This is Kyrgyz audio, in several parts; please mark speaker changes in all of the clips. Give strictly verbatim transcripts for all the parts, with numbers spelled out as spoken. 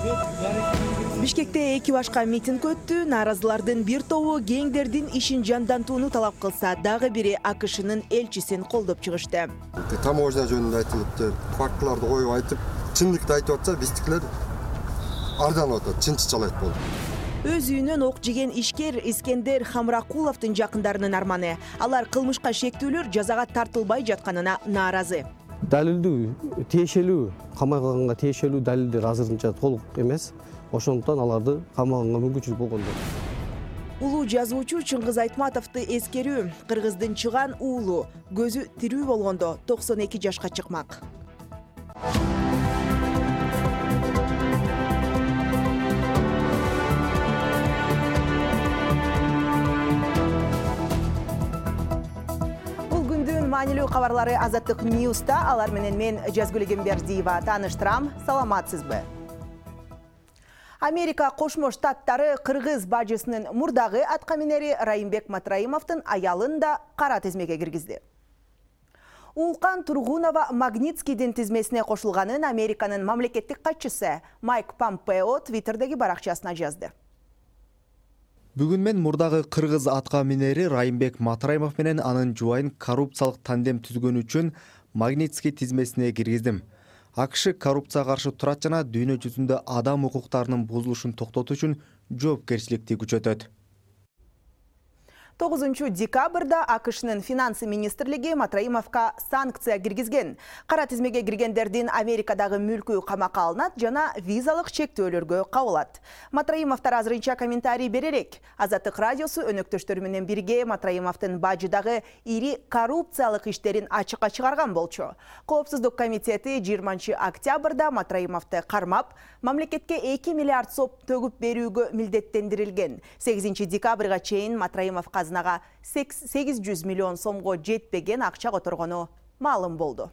Speaker 1: Бишкекте эки башка митинг өттү. Нааразылардын бир тобу геңдердин ишин жандантууну талап кылса, дагы бири АКШнын элчисин колдоп чыгышты.
Speaker 2: Таможня жөнүндө айтылыптыр, фактыларды коюп айтып, чындыкты айтып атса, биздикилер ардан атат, чынчычалайт болду.
Speaker 1: Өз үйүнөн ок жеген ишкер Искендер Хамракуловдун жакындарынын арманы. Алар кылмышка шектүүлөр жазага тартылбай жатканына нааразы.
Speaker 3: Далилдүү, тиешелүү, камаганга тиешелүү далилдер азырынча толук эмес. Ошондуктан аларды камаганга мүмкүнчүлүк болгондо.
Speaker 1: Улуу жазуучу Чыңгыз Айтматовду эскерүү. Кыргыздын чыган уулу көзү тирүү болгондо токсон эки жашка чыкмак. Бул күндүн маанилүү кабарлары Азаттык Ньюста. Алар менен мен Жазгүл Эмбердиева тааныштырам. Саламатсызбы? Америка Кошмо Штаттары кыргыз бажысынын мурдагы аткаминери Райымбек Матраимовдун аялын да кара тизмеге киргизди. Улкан Тургунова Магнитскийдин тизмесине кошулганын Американын мамлекеттик катчысы Майк Помпео Твиттердеги баракчасына жазды.
Speaker 4: Бүгүн мен мурдагы кыргыз аткаминери Райымбек Матраимов менен анын жубайын коррупциялык тандем түзгөн үчүн Магнитский тизмесине киргиздим. АКШ коррупцияга каршы турат жана дүйнө жүзүндө адам укуктарынын бузулушун токтотуу үчүн жоопкерчиликти күчөтөт.
Speaker 1: тогузунчу декабрда АКШнын финансы министрлиги Матраимовка санкция киргизген. Кара тизмеге киргендердин Америкадагы мүлкү камакка алынат жана визалык чектөөлөргө кабылат. Матраимовдор азырынча комментарий беререк. Азаттык радиосу өнөктөштөрү менен бирге Матраимовдун бажыдагы ири коррупциялык иштерин ачыкка чыгарган болчу. Коопсуздук комитети жыйырманчы октябрда Матраимовду кармап, мамлекетке эки миллиард сом төгүп берүүгө милдеттендирилген. сегизинчи декабрга чейин Матраимов казынага сегиз жүз миллион сомго жетпеген акча которгону маалым болду.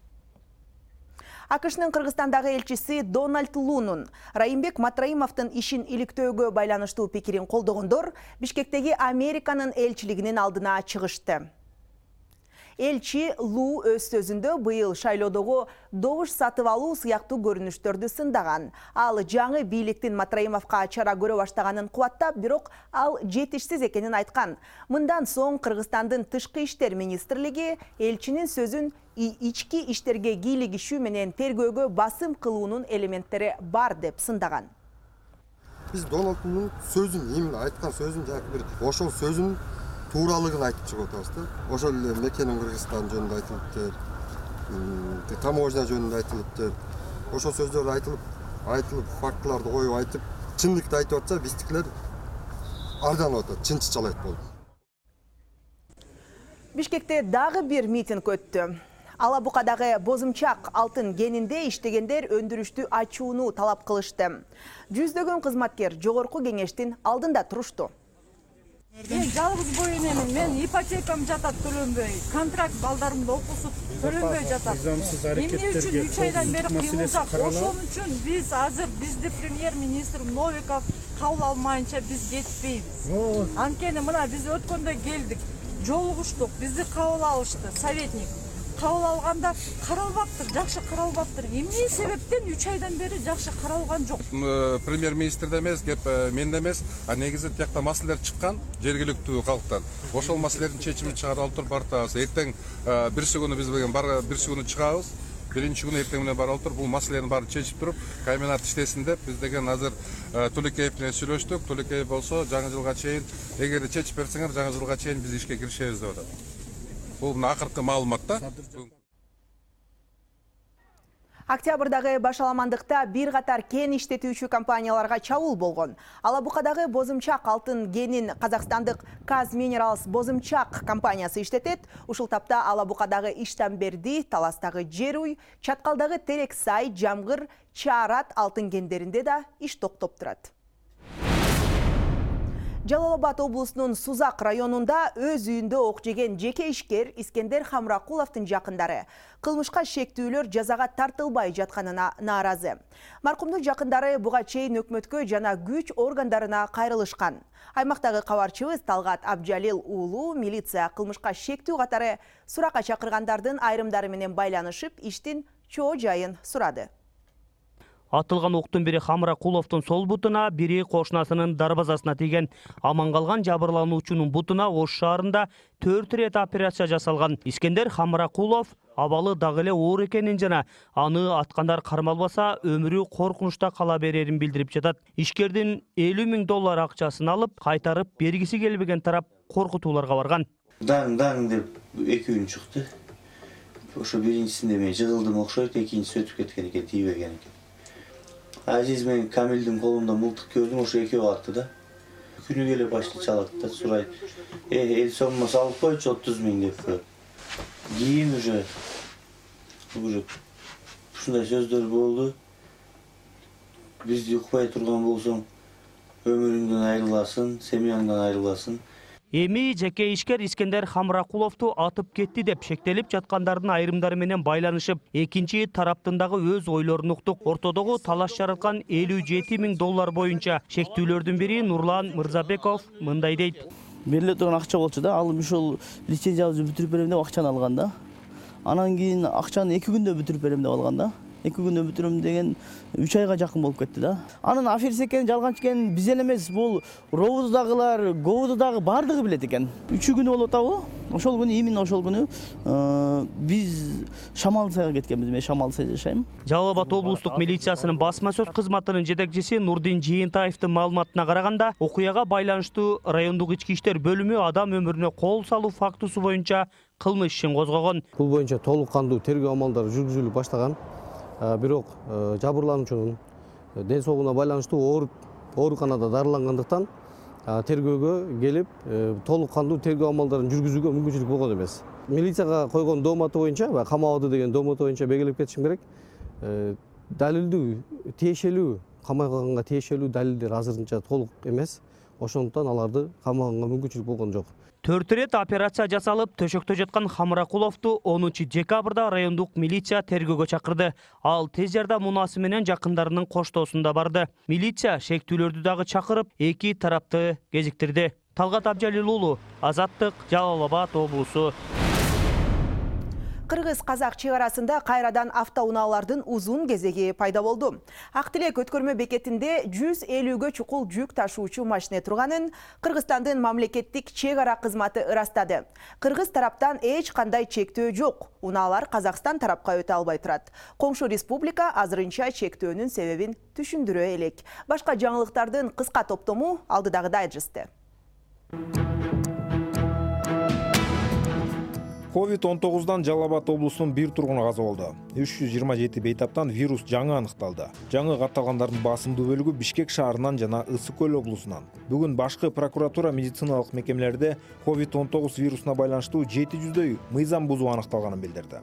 Speaker 1: АКШнын Кыргызстандагы элчиси Дональд Лунун Райымбек Матраимовдун ишин иликтөөгө байланыштуу пикирин колдогондор Бишкектеги Американын элчилигинин алдына чыгышты. Элчи Лу өз сөзүндө быйыл шайлоодогу добуш сатып алуу сыяктуу көрүнүштөрдү сындаган. Ал жаңы бийликтин Матраимовка чара көрө баштаганын кубаттап, бирок ал жетишсиз экенин айткан. Мындан соң Кыргызстандын тышкы иштер министрлиги элчинин сөзүн ички иштерге кийлигишүү менен тергөөгө басым кылуунун элементтери бар деп сындаган.
Speaker 2: Биз Дональдтын сөзүн, именно айткан сөзүн жак бир ошол сөзүн тууралыгын айтып чыгып атабыз да. Ошол эле Мекенин Кыргызстан жөнүндө айтылыптыр, таможня жөнүндө айтылыптыр. Ошол сөздөр айтылып, айтылып, фактыларды коюп айтып, чындыкты айтып атса, биздикилер ардан атат, чынчычалайт болду.
Speaker 1: Бишкекте дагы бир митинг өттү. Алабукадагы Бозумчак алтын кенинде иштегендер өндүрүштү ачууну талап кылышты. Жүздөгөн кызматкер жогорку кеңештин алдында турушту.
Speaker 5: Мен жалгыз бой энемин, мен ипотекам жатат төлөнбөй, контракт балдарымды окуусу төлөнбөй жатат. Эмне үчүн үч айдан бери кыйылсак, ошон үчүн биз азыр бизди премьер-министр Новиков кабыл алмайынча биз кетпейбиз. Анткени мына биз өткөндө келдик, жолугуштук, бизди кабыл алышты, советник. Кабыл алганда каралбаптыр, жакшы каралбаптыр. Эмне себептен үч айдан бери жакшы каралган жок?
Speaker 6: Премьер-министрде эмес, кеп менде эмес, а негизи тиякта маселелер чыккан жергиликтүү калктан. Ошол маселелердин чечимин чыгарып туруп бартабыз. Эртең биринчи күнү биз деген бар биринчи күнү чыгабыз. Биринчи күнү эртең менен барып туруп бул маселелердин баарын чечип туруп, комбинат иштесин деп биз деген азыр Туликеев менен сүйлөштүк. Туликеев болсо жаңы жылга чейин, эгерде чечип берсеңер, жаңы жылга чейин биз ишке киришебиз деп атат. Бул акыркы маалыматта.
Speaker 1: Октябрдагы башаламандыкта бир катар кен иштетүүчү компанияларга чабуул болгон. Алабукадагы Бозумчак алтын кенин казакстандык Казминералс Бозумчак компаниясы иштетет. Ушул тапта Алабукадагы Иштамберди, Таластагы Жеруй, Чаткалдагы Терексай, Жамгыр, Чаарат алтын кендеринде да иш токтоп турат. Жалал-Абад облусунун Сузак районунда өз үйүндө ок жеген жеке ишкер Искендер Хамракуловдун жакындары кылмышка шектүүлөр жазага тартылбай жатканына нааразы. Маркумдун жакындары буга чейин өкмөткө жана күч органдарына кайрылышкан. Аймактагы кабарчыбыз Талгат Абжалил уулу милиция кылмышка шектүү катары суракка чакыргандардын айрымдары менен байланышып, иштин чоо жайын сурады.
Speaker 7: Атылган октун бири Хамракуловдун сол бутуна, бири кошунасынын дарбазасына тийген. Аман калган жабырлануучунун бутуна Ош шаарында төрт рет операция жасалган. Искендер Хамракулов абалы дагы эле оор экенин жана аны аткандар кармалбаса өмүрү коркунучта кала берерин билдирип жатат. Ишкердин элүү миң доллар акчасын алып, кайтарып бергиси келбеген тарап коркутууларга барган.
Speaker 8: Даң даң деп экөө чыкты. Ошо биринчисинде мен жыгылдым окшойт, экинчиси өтүп кеткен экен, тийбеген экен. Азиз мен Камилдин колунда мылтык көрдүм, ошо экөө аты да. Күнү келип башты чалат да, сурайт. Э, эл соммо салып койчу отуз миң деп. Кийин уже уже ушундай сөздөр болду. Бизди укпай турган болсоң, өмүрүңдөн айрыласың, семьяңдан айрыласың.
Speaker 7: Эми жеке ишкер Искендер Хамракуловду атып кетти деп шектелип жаткандардын айрымдары менен байланышып, экинчи тараптын дагы өз ойлорун уктук. Ортодогу талаш жараткан элүү жети миң доллар боюнча шектүүлөрдүн бири Нурлан Мырзабеков мындай дейт.
Speaker 9: Бериле турган акча болчу да, ал ушул лицензиябызды бүтүрүп берем деп акчаны алган да. Анан кийин акчаны эки күндө бүтүрүп берем деп алган да. эки күндө бүтүрөм деген үч айга жакын болуп кетти да. Анын аферис экенин, жалганчы экенин биз эле эмес, бул ровдагылар, говдагы бардыгы билет экен. үч күнү болуп атабы? Ошол күнү, именно ошол күнү биз Шамал сайга кеткенбиз. Мен Шамал сайда жашайм.
Speaker 7: Жалал Абад облустук милициясынын басма сөз кызматынын жетекчиси Нурдин Жыйынтаевдин маалыматына караганда, окуяга байланыштуу райондук ички иштер бөлүмү адам өмүрүнө кол салуу фактысы боюнча кылмыш ишин козгогон.
Speaker 3: Бул боюнча толук кандуу тергөө амалдары жүргүзүлүп баштаган. Бирок жабырлануучунун ден соолугуна байланыштуу ооруканада дарылангандыктан тергөөгө келип толук кандуу тергөө амалдарын жүргүзүүгө мүмкүнчүлүк болгон эмес. Милицияга койгон дооматы боюнча, камабады деген дооматы боюнча белгилеп кетишим керек. Далилдүү, тиешелүү, камаганга тиешелүү далилдер азырынча толук эмес. Ошондуктан аларды камаганга мүмкүнчүлүк болгон жок.
Speaker 7: Төрт рет операция жасалып, төшөктө жаткан Хамракуловду онунчу декабрда райондук милиция тергөөгө чакырды. Ал тез жардам муунасы менен жакындарынын коштоосунда барды. Милиция шектүүлөрдү дагы чакырып, эки тарапты кезиктирди. Талгат Абжалил уулу, Азаттык, Жалал Абад облусу.
Speaker 1: Кыргыз-казак чек арасында кайрадан автоунаалардын узун кезеги пайда болду. Ак Тилек өткөрмө бекетинде жүз элүүгө чукул жүк ташуучу машина турганын Кыргызстандын мамлекеттик чек ара кызматы ырастады. Кыргыз тараптан эч кандай чектөө жок. Унаалар Казакстан тарапка өтө албай турат. Коңшу республика азырынча чектөөнүн себебин түшүндүрө элек. Башка жаңылыктардын кыска топтому алдыдагы дайджесте.
Speaker 10: ковид он тогуздан Жалал Абад облусунун бир тургуну каза болду. үч жүз жыйырма жети бейтаптан вирус жаңы аныкталды. Жаңы катталгандардын басымдуу бөлүгү Бишкек шаарынан жана Ысык көл облусунан. Бүгүн башкы прокуратура медициналык мекемелерде ковид он тогуз вирусуна байланыштуу жети жүздөй мыйзам бузуу аныкталганын билдирди.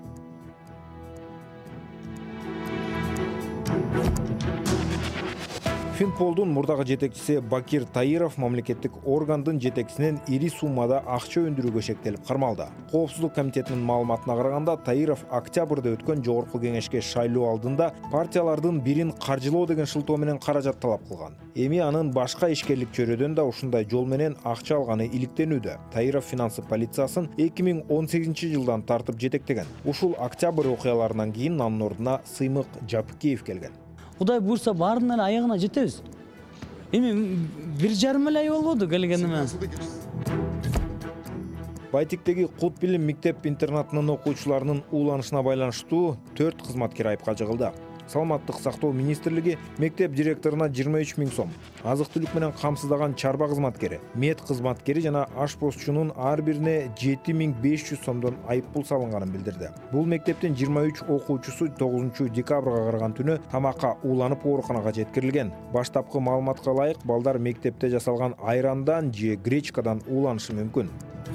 Speaker 10: Финполдун мурдагы жетекчиси Бакир Таиров мамлекеттик органдын жетекчисинен ири суммада акча өндүрүүгө шектелип кармалды. Коопсуздук комитетинин маалыматына караганда, Таиров октябрда өткөн жогорку кеңешке шайлоо алдында партиялардын бирин каржылоо деген шылтоо менен каражат талап кылган. Эми анын башка ишкерлик чөйрөдөн да ушундай жол менен акча алганы иликтенүүдө. Таиров финансы полициясын эки миң он сегизинчи жылдан тартып жетектеген. Ушул октябрь окуяларынан кийин анын ордуна Сыймык Жапыкеев келген.
Speaker 11: Кудай буйрса баарынын аягына жетебиз. Эми бир жарым ай болбоду келгениме.
Speaker 10: Байтиктеги Кут билим мектеп-интернатынын окуучуларынын ууланышына байланыштуу төрт кызматкер айыпка жыгылды. Саламаттык сактоо министрлиги мектеп директоруна жыйырма үч миң сом, азык-түлүк менен камсыздаган чарба кызматкери, мед кызматкери жана ашпозчунун ар бирине жети миң беш жүз сомдон айыппул салынганын билдирди. Бул мектептин жыйырма үч окуучусу тогузунчу декабрга караган түнү тамакка ууланып ооруканага жеткирилген. Баштапкы маалыматка ылайык, балдар мектепте жасалган айрандан же гречкадан ууланышы мүмкүн.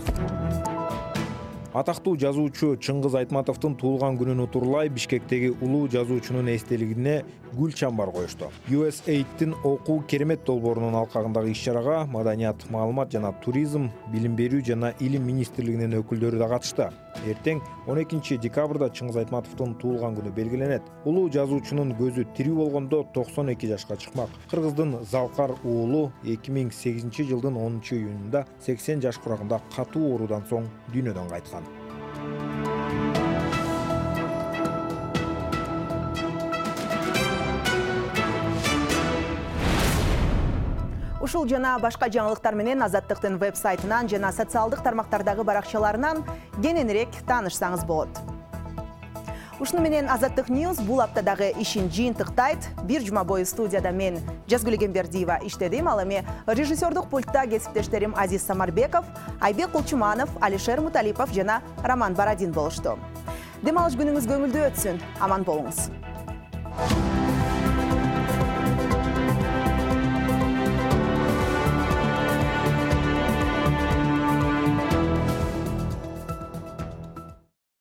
Speaker 10: Атактуу жазуучу Чыңгыз Айтматовдун туулган күнүн утурлай Бишкектеги улуу жазуучунун эстелигине гүл чамбар коюшту. ю эс эйдтин окуу керемет долбоорунун алкагындагы иш-чарага маданият, маалымат жана туризм, билим берүү жана илим министрлигинин өкүлдөрү да катышты. Эртең он экинчи декабрда Чыңгыз Айтматовдун туулган күнү белгиленет. Улуу жазуучунун көзү тирүү болгондо токсон эки жашка чыкмак. Кыргыздын Залкар уулу эки миң сегизинчи жылдын онунчу июнунда сексен жаш курагында катуу оорудан соң дүйнөдөн кайткан.
Speaker 1: Ушул жана башка жаңылыктар менен Азаттыктын веб-сайтынан жана социалдык тармактардагы баракчаларынан кененирээк таанышсаңыз болот. Ушуну менен Азаттык Ньюс бул аптадагы ишин жыйынтыктайт. Бир жума бою студияда мен Жазгүл Эгембердиева иштедим. Ал эми режиссердук пультта кесиптештерим Азиз Самарбеков, Айбек Кулчуманов, Алишер Муталипов жана Роман Барадин болушту. Дем алыш күнүңүз көңүлдүү өтсүн. Аман болуңуз.